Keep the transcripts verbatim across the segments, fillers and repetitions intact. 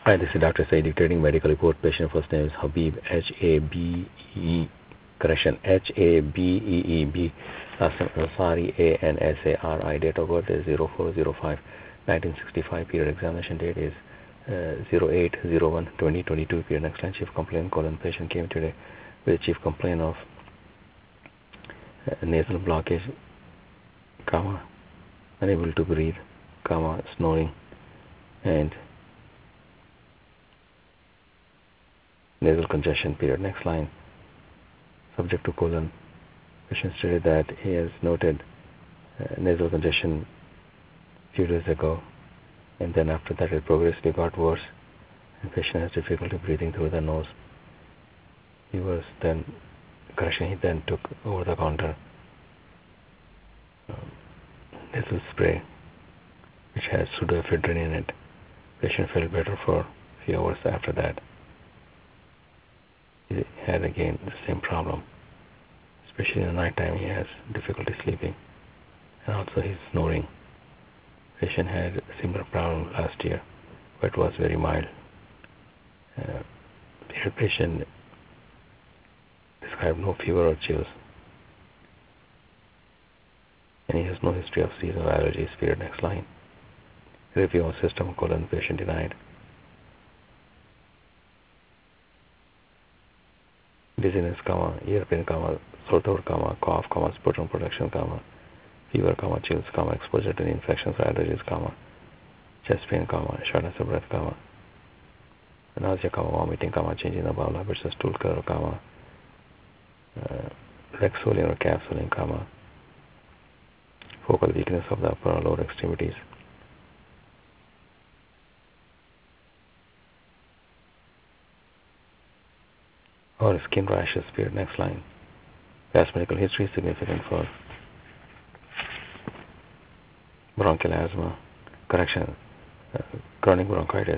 Hi, this is Doctor Said dictating medical report. Patient first name is Habib, H A B E, correction, H A B E E B. Last name Ansari, A N S A R I. Date of birth is zero four zero five nineteen sixty-five. Period examination date is uh, zero eight zero one twenty twenty-two. Period next line. Chief complaint colon. Patient came today with chief complaint of uh, nasal blockage, comma, unable to breathe, comma, snoring, and nasal congestion. Period next line. Subject to colon. Patient stated that he has noted uh, nasal congestion a few days ago, and then after that it progressively got worse, and patient has difficulty breathing through the nose. He was then, correction, he then took over the counter um, nasal spray, which has pseudoephedrine in it. Patient felt better for a few hours after that. He had again the same problem. Especially in the night time, he has difficulty sleeping, and also he's snoring. Patient had a similar problem last year, but it was very mild. Uh, the patient described no fever or chills, and he has no history of seasonal allergies. Period. Next line. Review of system colon. Patient denied. Dizziness, comma, ear pain, comma, sore throat, comma, cough, comma, sputum production, comma, fever, comma, chills, comma, exposure to infections or allergies, comma, chest pain, comma, shortness of breath, comma, nausea, comma, vomiting, comma, changing the bowel habits or stool color, comma, uh, leg swelling or calf swelling, comma, focal weakness of the upper or lower extremities. Or skin rashes. Period. Next line. Past medical history significant for bronchial asthma, correction, uh, chronic bronchitis.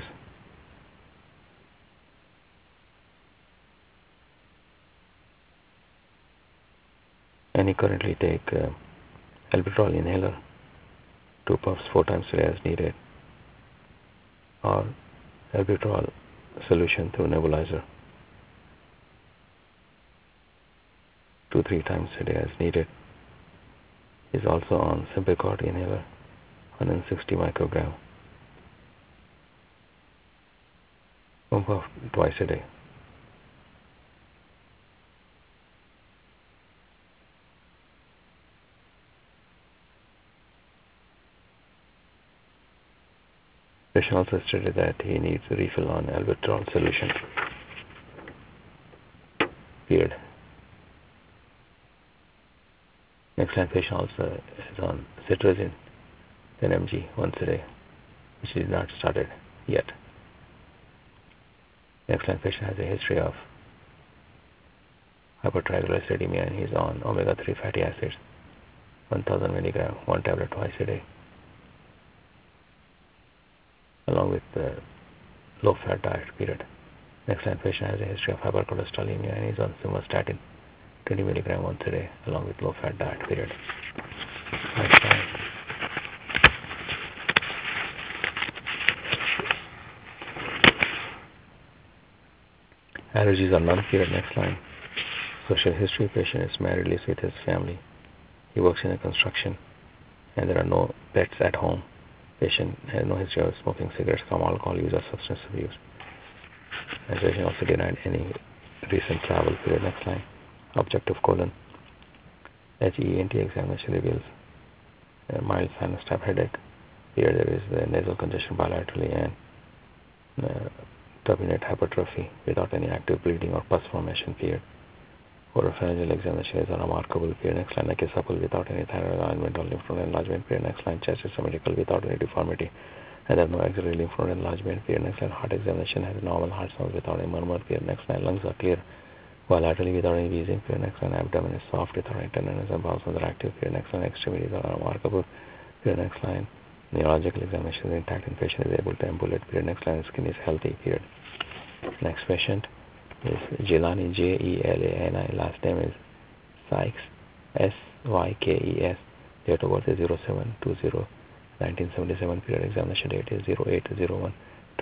And he currently take uh, albuterol inhaler, two puffs four times a day as needed, or albuterol solution through nebulizer, two three times a day as needed. Is also on Symbicort inhaler, one hundred sixty microgram, one puff twice a day. Patient also stated that he needs a refill on albuterol solution. Period. Next line. Patient also is on cetirizine ten milligrams once a day, which is not started yet. Next line. Patient has a history of hypertriglyceridemia, and he's on omega three fatty acids, one thousand milligram, one tablet twice a day, along with the low-fat diet. Period. Next line. Patient has a history of hypercholesterolemia, and he's on simvastatin, twenty milligram once a day, along with low-fat diet. Period. Next line. Allergies are none. Period. Next line. Social history. Patient is married, lives with his family. He works in a construction, and there are no pets at home. Patient has no history of smoking cigarettes, some alcohol use, or substance abuse. And patient also denied any recent travel. Period. Next line. Objective colon. H E N T examination reveals a mild sinus type headache. Here there is the nasal congestion bilaterally and uh, turbinate hypertrophy without any active bleeding or pus formation. Period. Oropharyngeal examination is unremarkable. Period. Next line. Neck is supple without any thyroid alignment or lymph node enlargement. Period. Next line. Chest is symmetrical without any deformity, and there are no axillary lymph node enlargement. Period. Next line. Heart examination has normal heart sounds without any murmur. Period. Next line. Lungs are clear bilaterally without any wheezing. Period. Next line. Abdomen is soft without any tenderness and bowel sounds are active. Period. Next line. Extremities are unremarkable. Period. Next line. Neurological examination is intact and patient is able to ambulate. Period. Next line. Skin is healthy. Period. Next patient is Jelani, J E L A N I. Last name is Sykes, S Y K E S. Date of birth is zero seven two zero nineteen seventy-seven. Period. Examination date is zero eight zero one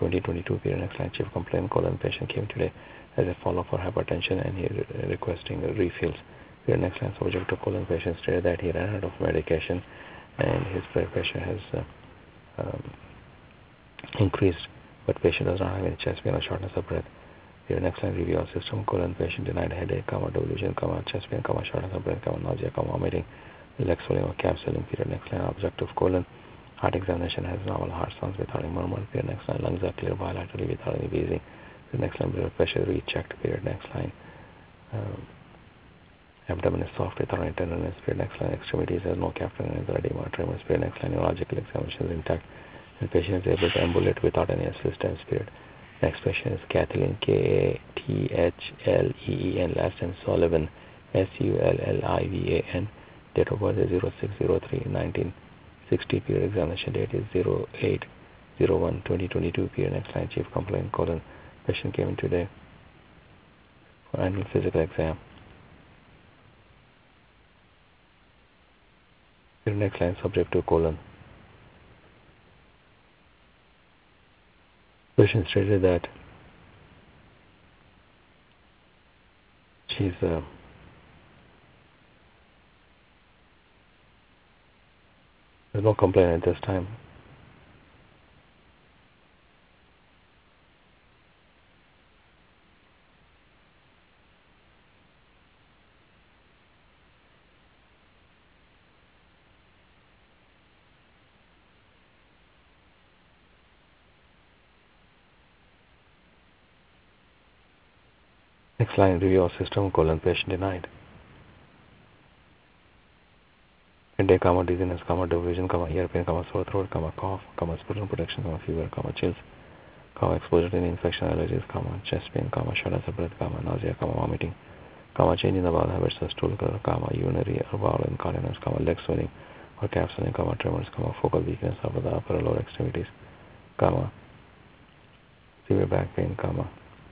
twenty twenty-two. Period. Next line. Chief complaint colon. Patient came today as a follow-up for hypertension and he re- requesting refills. Period. Next line. Subject to colon. Patient stated that he ran out of medication and his blood pressure has uh, um, increased, but patient does not have any chest pain or shortness of breath. Your next line. Review of system colon. Patient denied headache, comma, delusion, comma, chest pain, comma, shortness of breath, comma, nausea, comma, vomiting, leg swelling or capsuling. Period. Next line. Objective colon. Heart examination has normal heart sounds without any murmur. Period. Next line. Lungs are clear bilaterally without any wheezing. Period. Next line. Blood pressure rechecked. Period. Next line. Um, abdomen is soft without any tenderness. Period. Next line. Extremities has no captain or edema, tremors. Period. Next line. Neurological examination is intact. The patient is able to ambulate without any assistance. Period. Next patient is Kathleen, K A T H L E E N, last name Sullivan, S U L L I V A N. Date of birth is zero six zero three nineteen sixty. Period. Examination date is zero eight zero one twenty twenty-two. Period. Next line. Chief complaint colon. Patient came in today for annual physical exam. Period. Next line. Subject to colon. Patient stated that she's uh, there's no complaint at this time. Next line. Review of system colon. Patient denied headache, comma, dizziness, comma, delusion, comma, ear pain, comma, sore throat, comma, cough, comma, sputum protection, comma, fever, comma, chills, comma, exposure to any infection, allergies, comma, chest pain, comma, shortness of breath, comma, nausea, comma, vomiting, comma, change in the bowel habits or stool color, comma, urinary or bowel incontinence, comma, leg swelling or calf swelling, comma, tremors, comma, focal weakness of the upper or lower extremities, comma, severe back pain, comma,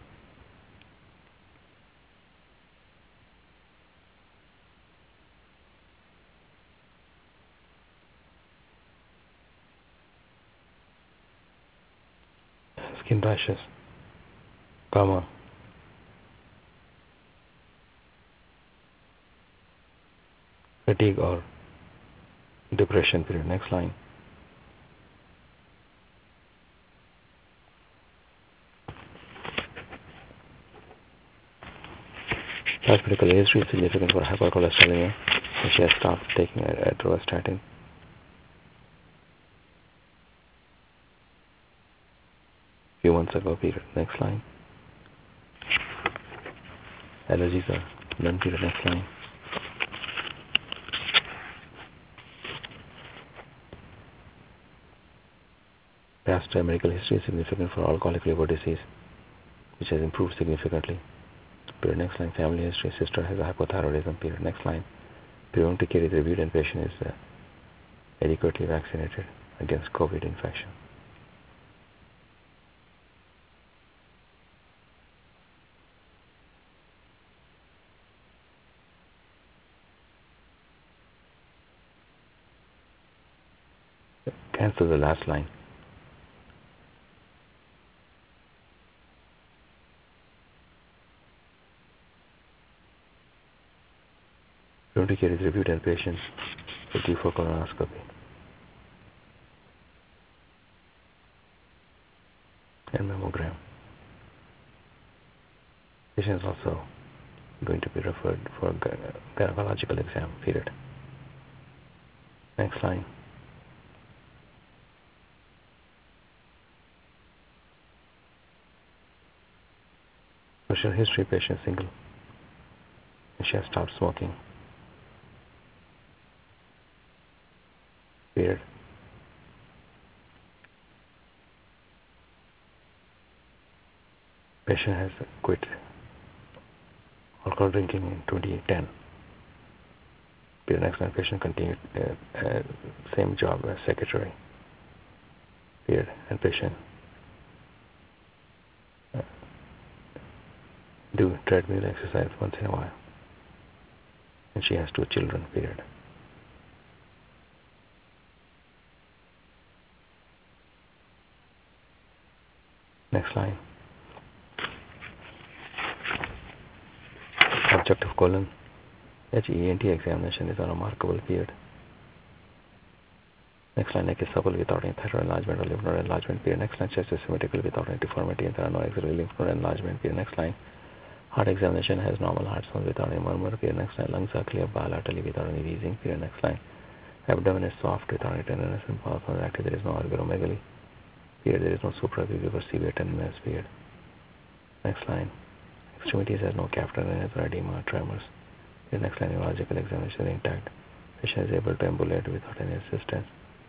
skin rashes, comma, fatigue or depression. Period. Next line. Past medical history is significant for hypercholesterolemia, and she has stopped taking atorvastatin. Few months ago. Period. Next line. Allergies are none. Period. Next line. Past uh, medical history is significant for alcoholic liver disease, which has improved significantly. Period. Next line. Family history. Sister has a hypothyroidism. Period. Next line. Preventive care is reviewed and patient is uh, adequately vaccinated against COVID infection. Cancel the last line. Preventive care is reviewed and patient is due for colonoscopy and mammogram. Patient is also going to be referred for a gynecological exam. Period. Next line. Social history. Patient single. And she has stopped smoking. Period. Patient has quit alcohol drinking in twenty ten. Period. Next line. Patient continued uh, uh, same job as secretary. Period. And patient uh, do treadmill exercise once in a while. And she has two children. Period. Next line. Objective colon. H E N T examination is a remarkable period. Next line. Neck is supple without any thyroid enlargement or lymph node enlargement period. Next line. Chest is symmetrical without any deformity and there are no axillary lymph node enlargement period. Next line. Heart examination has normal heart sounds without any murmur period. Next line. Lungs are clear bilaterally without any wheezing period. Next line. Abdomen is soft without any tenderness and pulse on active. There is no organomegaly period. There is no suprapubic or severe tenderness period. Next line. Extremities has no catheter or edema or tremors. The next line. Neurological examination is intact. Patient is able to ambulate without any assistance.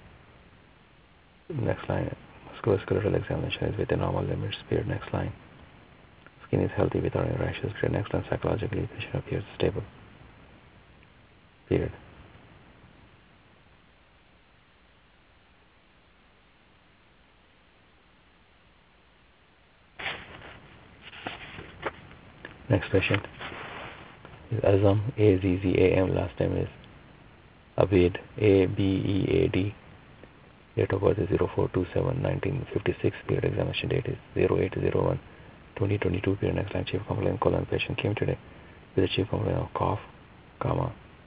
Next line. Musculoskeletal examination is within normal limits period. Next line. Skin is healthy without any rashes period. Next line. Psychologically patient appears stable period. Next patient is Azam, A Z Z A M, last name is Abed, A B E A D, date of birth is zero four two seven nineteen fifty-six, period examination date is zero eight zero one twenty twenty-two, period. Next line. Chief complaint colon. Patient came today with a chief complaint of cough, comma,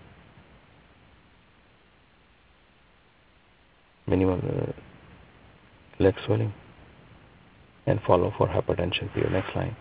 minimal uh, leg swelling and follow for hypertension period. Next line.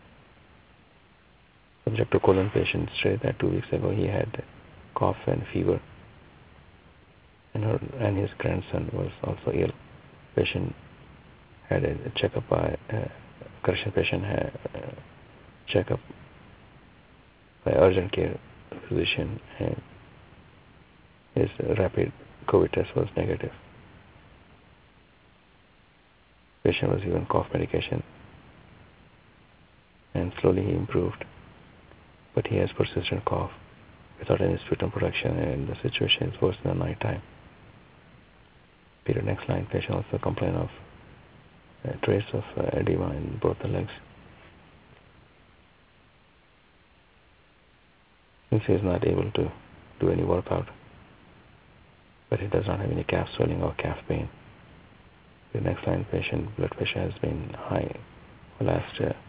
Subject to colon. Patient said that two weeks ago he had cough and fever, and her and his grandson was also ill. Patient had a checkup by uh, correction. Patient had a checkup by urgent care physician, and his rapid COVID test was negative. Patient was given cough medication, and slowly he improved. But he has persistent cough without any sputum production, and the situation is worse in the night time. Period. Next line. Patient also complained of a trace of uh, edema in both the legs. Since he is not able to do any workout, but he does not have any calf swelling or calf pain. The next line. Patient blood pressure has been high for the last uh,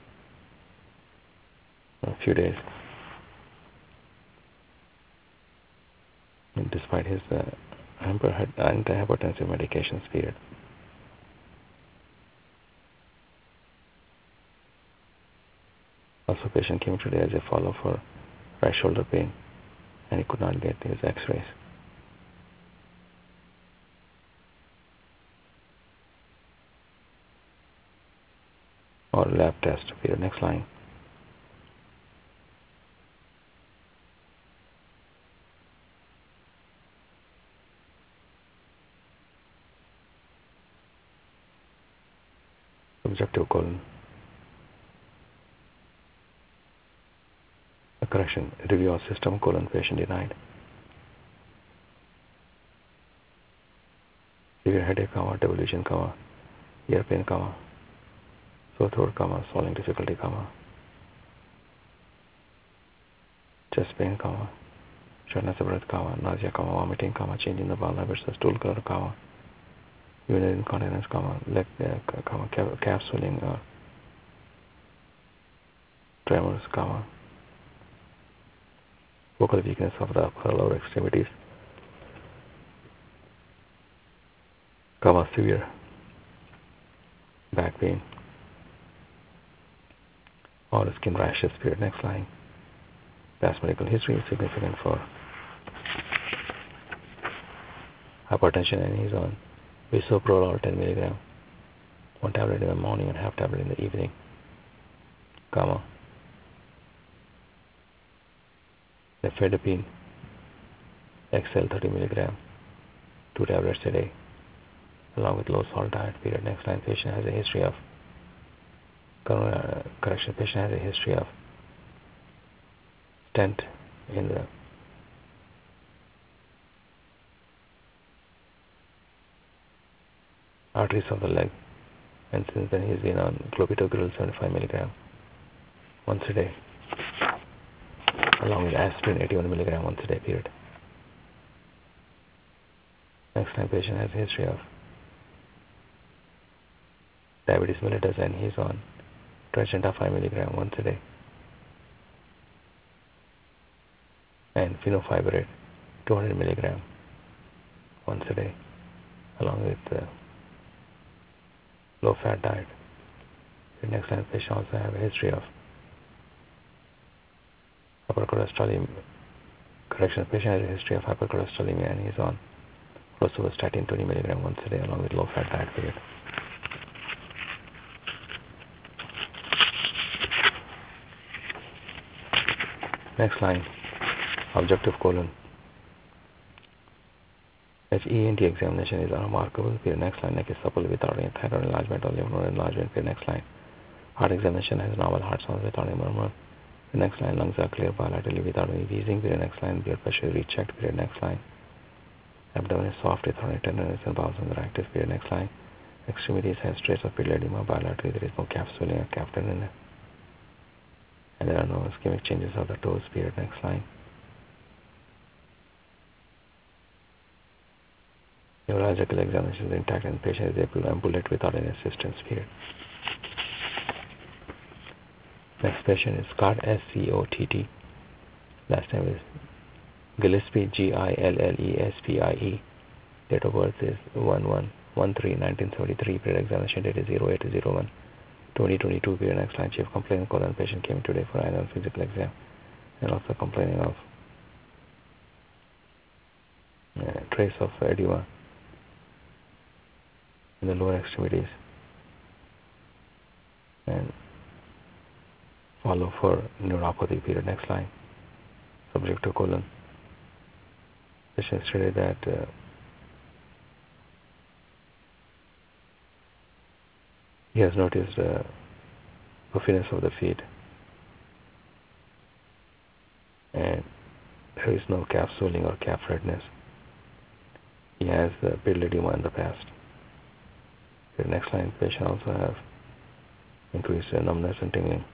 a few days, and despite his uh, antihypertensive medications period. Also, patient came today as a follow-up for right shoulder pain, and he could not get his x-rays. Or lab test period. Next line. Subjective colon. A correction. Review of system colon. Patient denied. Severe headache, comma, double vision, comma, ear pain, comma, sore throat, comma, swallowing difficulty, comma, chest pain, comma, shortness of breath, comma, nausea, comma, vomiting, comma, change in the bowel habits, stool color, comma, urinary incontinence, comma, leg, uh, comma, calf swelling, or tremors, comma, vocal weakness of the upper or lower extremities, comma, severe back pain or skin rashes period. Next line. Past medical history is significant for hypertension, and he's on bisoprolol ten milligram, one tablet in the morning and half tablet in the evening, comma, nifedipine X L thirty milligram, two tablets a day, along with low salt diet period. Next line. Patient has a history of correction. Patient has a history of stent in the arteries of the leg, and since then he's been on clopidogrel seventy-five milligram once a day, along with aspirin eighty-one milligram once a day period. Next line. Patient has a history of diabetes mellitus, and he's on Trajanta five milligram once a day, and fenofibrate two hundred milligram once a day, along with uh, low-fat diet. The next line patient also have a history of hypercholesterolemia. Correction, patient has a history of hypercholesterolemia, and he's on rosuvastatin twenty milligram once a day, along with low-fat diet period. Next line, objective colon. H E N T examination is unremarkable. Period. Next line, neck is supple without any thyroid enlargement or lymph node enlargement. Period. Next line, heart examination has normal heart sounds without any murmur. The next line, lungs are clear bilaterally without any wheezing. Period. Next line, blood pressure is rechecked. Period. Next line, abdomen is soft without any tenderness and bowels are active. Period. Next line, extremities has trace of pili edema bilaterally. There is no calf swelling or calf tenderness, and there are no ischemic changes of the toes. Period. Next line. Neurological examination is intact and the patient is able to ambulate without any assistance. Period. Next patient is Scott, S C O T T. Last name is Gillespie, G I L L E S P I E. Date of birth is one one thirteen nineteen seventy-three. Period. Examination date is zero eight zero one twenty twenty-two. Period. Next line, chief complaint colon patient came today for annual physical exam and also complaining of uh, trace of edema in the lower extremities, and follow for neuropathy. Period. Next line, subject to colon. Patient stated that uh, he has noticed uh, puffiness of the feet, and there is no calf swelling or calf redness. He has uh, pili edema in the past. The next line, patient also have increased uh, numbness and tingling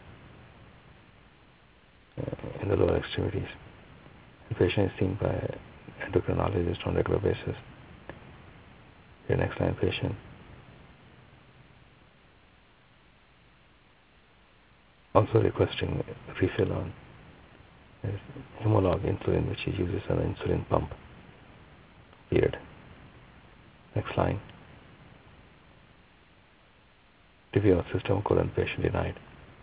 uh, in the lower extremities. The patient is seen by endocrinologist on a regular basis. The next line, patient also requesting refill on his Humalog insulin, which he uses an insulin pump. Period. Next line, review of system colon patient denied.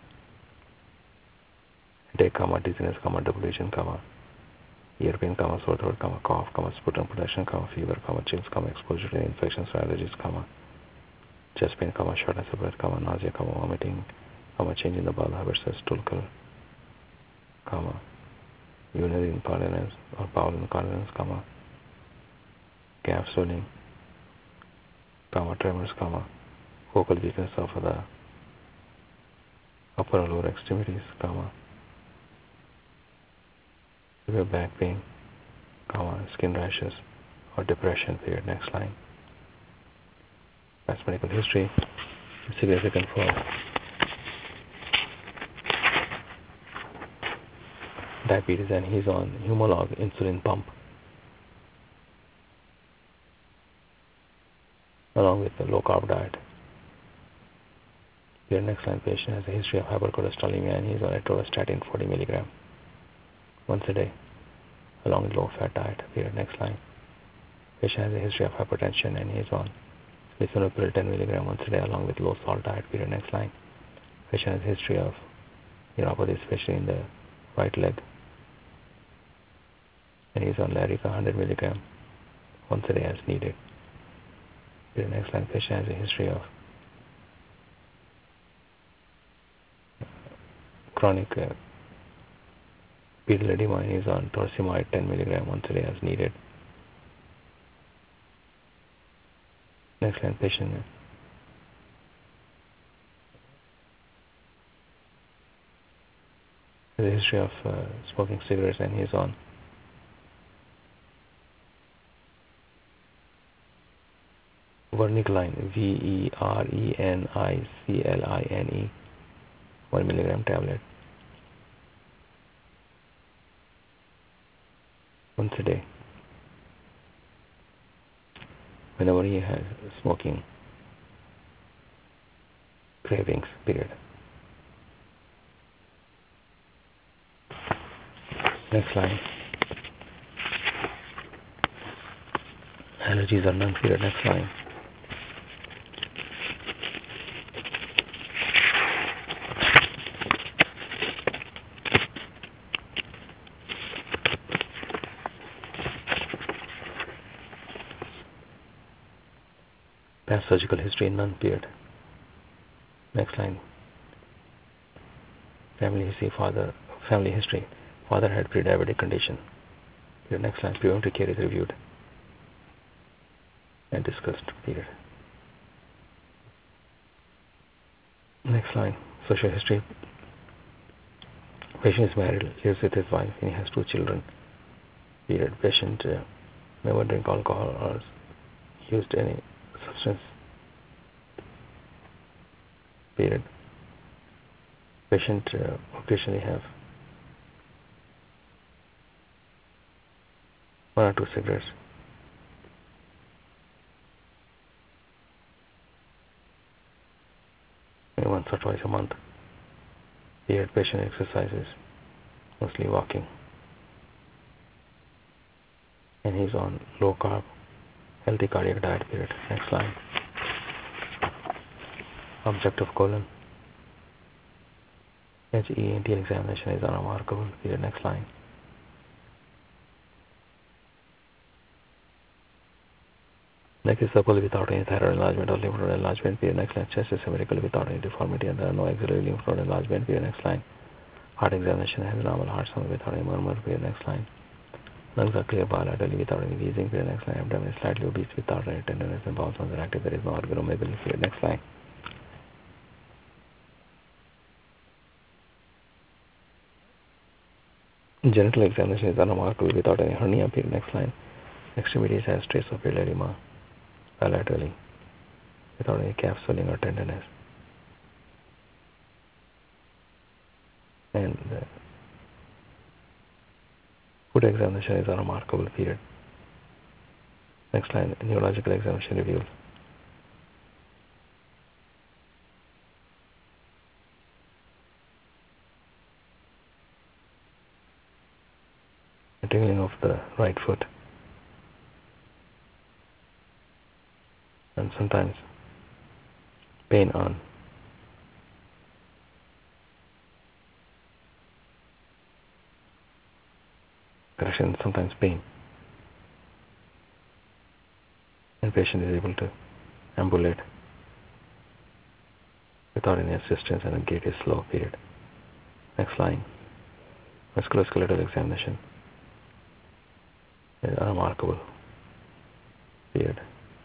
Headache, comma, dizziness, comma, double vision, comma, ear pain, comma, sore throat, comma, cough, comma, sputum production, comma, fever, comma, chills, comma, exposure to infections or allergies, comma, chest pain, comma, shortness of breath, comma, nausea, comma, vomiting, comma, change in the bowel habits as stool color, comma, urinary incontinence or bowel incontinence, comma, calf swelling, comma, tremors, comma, focal weakness of the upper or lower extremities, comma, severe back pain, comma, skin rashes or depression. Period. Next line. Past medical history is significant for diabetes, and he's on Humalog insulin pump along with the low carb diet. Your next line, patient has a history of hypercholesterolemia and he's on atorvastatin forty milligram once a day along with low fat diet. Period. Next line, patient has a history of hypertension and he's on lisinopril ten milligram once a day along with low salt diet. Period. Next line, patient has a history of neuropathy, especially in the right leg, and he's on Lyrica one hundred milligram once a day as needed. Period. Next line, patient has a history of chronic uh, pedal edema and he's on torsemide ten milligram once a day as needed. Next line, patient has a history of uh, smoking cigarettes and he's on Vernicline, V E R E N I C L I N E, one milligram tablet once a day. Whenever he has smoking cravings, period. Next line. Allergies are none, period. Next line. Past surgical history, none, period. Next line. Family history, father, family history. Father had pre-diabetic condition. Period. Next line. Preventive care is reviewed and discussed, period. Next line. Social history. Patient is married, lives with his wife, and he has two children. Period. Patient uh, never drink alcohol or used any substance. Period. Patient uh, occasionally have one or two cigarettes. Maybe once or twice a month. Period. Patient exercises, mostly walking. And he's on low carb, healthy cardiac diet, period. Next line. Objective colon. H E N T examination is unremarkable, period. Next line. Neck is supple without any thyroid enlargement or lymph node enlargement, period. Next line. Chest is spherical without any deformity and there are no axillary lymph node enlargement, period. Next line. Heart examination has normal heart sound without any murmur, period. Next line. Lungs are clear bilaterally without any wheezing, period. Next line. Abdomen is slightly obese without any tenderness and bowel sounds are active. There is no organomegaly, period. Next line. Genital examination is unremarkable without any hernia, period. Next line. Extremities has trace of erythema bilaterally without any calf swelling or tenderness. And uh, foot examination is unremarkable, period. Next line. Neurological examination reveals the tingling of the right foot and sometimes pain on correction, sometimes pain. And patient is able to ambulate without any assistance and the gait is slow, period. Next line. Musculoskeletal examination is unremarkable, period.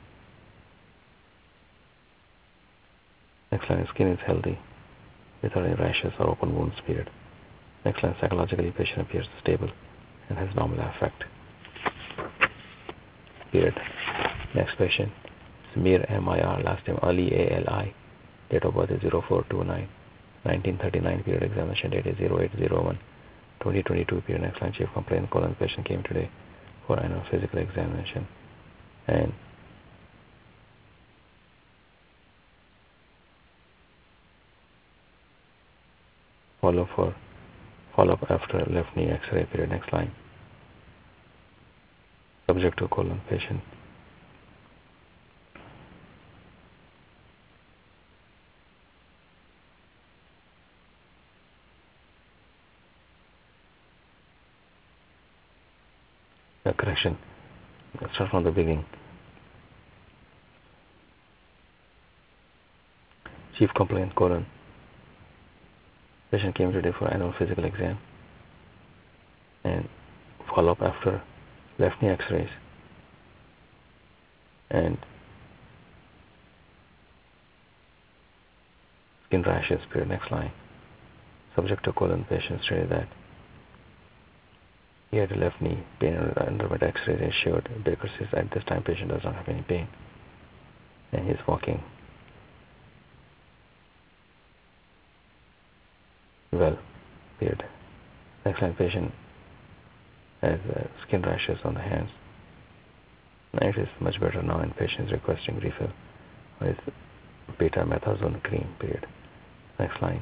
Next line. Skin is healthy without any rashes or open wounds, period. Next line. Psychologically, patient appears stable and has normal affect, period. Next patient. Samir M I R, last name Ali A L I. Date of birth is zero four two nine, nineteen thirty-nine, period. Examination date is zero eight zero one, twenty twenty-two, period. Next line. Chief complaint colon. Patient came today for annual physical examination and follow for follow up after left knee X-ray, period. Next line. Subject to colon. Patient uh, correction. Let's start from the beginning. Chief complaint colon. Patient came today for annual physical exam and follow up after left knee X-rays and skin rashes, period. Next line. Subject to colon. Patient stated that he had a left knee pain and underwent X-rays and showed Baker says at this time patient does not have any pain and he's walking well, period. Next line. Patient has uh, skin rashes on the hands. It is much better now and patient is requesting refill on his betamethasone cream, period. Next line.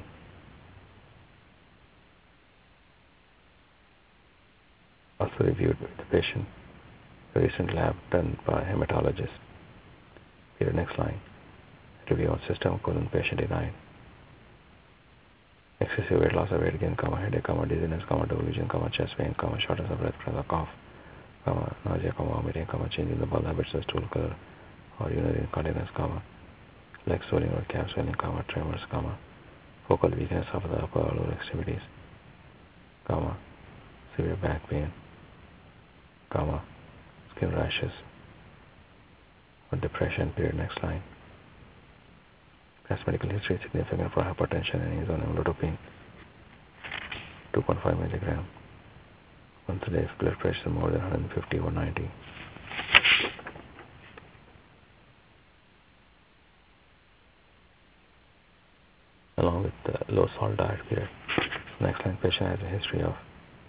Also reviewed with the patient. The recent lab done by hematologist. Period. Next line. Review on system colon patient denied. Excessive weight loss or weight gain, comma, headache, comma, dizziness, comma, delusion, comma, chest pain, comma, shortness of breath, comma, cough, comma, nausea, comma, vomiting, comma, change in the bowel habits or stool color or urinary incontinence, comma, leg swelling or calf swelling, comma, tremors, comma, focal weakness of the upper or lower extremities, comma, severe back pain, comma, skin rashes, or depression, period. Next line. Past medical history is significant for hypertension and is on amlodipine, two point five milligram. Once a day, if blood pressure more than one hundred fifty or ninety. Along with the low salt diet, period. Next line, patient has a history of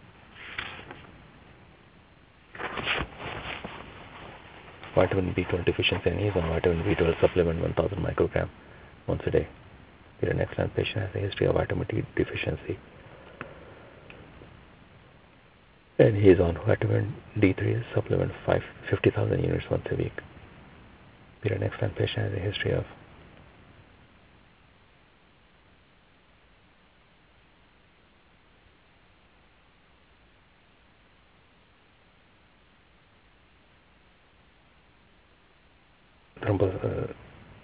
vitamin B twelve deficiency and he is on vitamin B twelve supplement one thousand microgram once a day. Period. Next line, patient has a history of vitamin D deficiency and he is on vitamin D three supplement fifty thousand units once a week. Period. Next line, patient has a history of thrombocytosis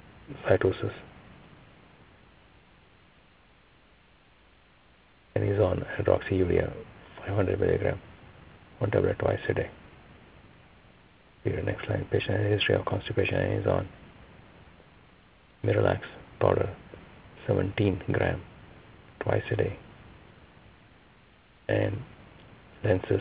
and he is on hydroxyurea five hundred milligram, one tablet twice a day. Period. Next line, patient has a history of constipation and he is on Miralax powder seventeen gram twice a day and Lensis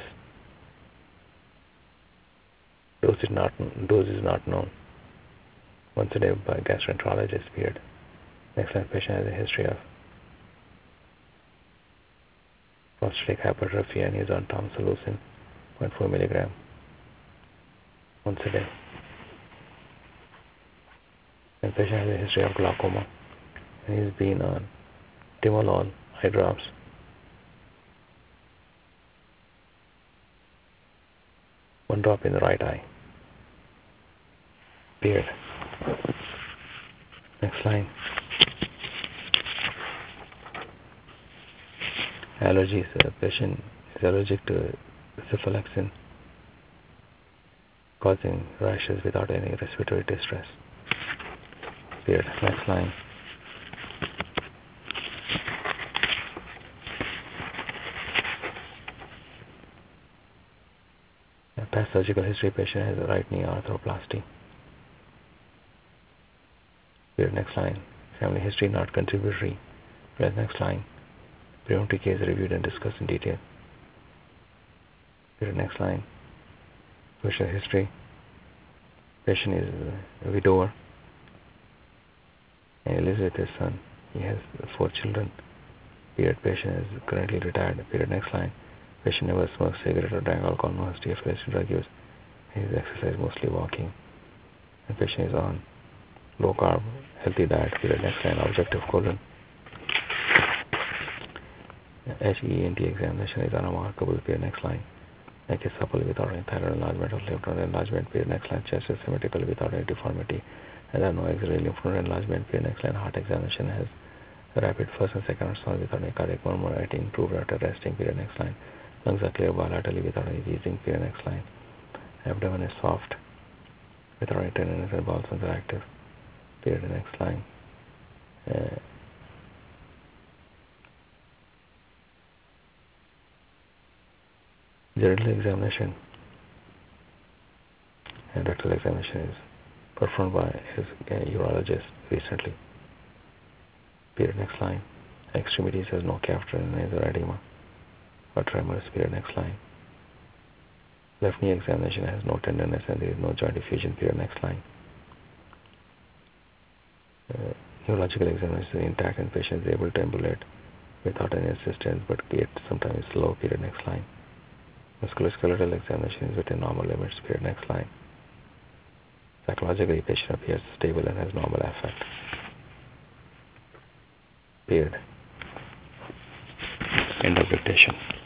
dose is not dose is not known once a day by gastroenterologist. Period. Next line, patient has a history of prostatic hypertrophy and he is on tamsulosin zero point four milligram once a day. And patient has a history of glaucoma and he's been on timolol eye drops one drop in the right eye. Period. Next line. Allergies. A patient is allergic to cephalexin, causing rashes without any respiratory distress. Period. Next line. A past surgical history, patient has a right knee arthroplasty. Period. Next line. Family history not contributory. Period. Next line. Preemptive case reviewed and discussed in detail. Period. Next line. Social history. Patient is a widower and lives with his son. He has four children. Period. Patient is currently retired. Period. Next line. Patient never smokes cigarette or drank alcohol, no history of illicit drug use. He is exercise, mostly walking. And patient is on low carb, healthy diet. Period. Next line. Objective colon. H E N T examination is unremarkable. Period. Next line. Neck is supple without any thyroid enlargement or lymph node enlargement. Period. Next line. Chest is symmetrical without any deformity and there are no axillary lymph node enlargement. Period. Next line. Heart examination has rapid first and second response without any cardiac murmur. Improved after resting. Period. Next line. Lungs are clear bilaterally without any wheezing. Period. Next line. Abdomen is soft without any tenderness and bowel sounds are active. Period. Next line. Uh, General examination and rectal examination is performed by his uh, urologist recently. Period. Next line. Extremities has no catheter and neither edema or tremors. Period. Next line. Left knee examination has no tenderness and there is no joint effusion. Period. Next line. Uh, neurological examination is intact and patient is able to ambulate without any assistance but yet sometimes slow. Period. Next line. Musculoskeletal examination is within normal limits. Period. Next line. Psychologically, patient appears stable and has normal affect. Period. End of dictation.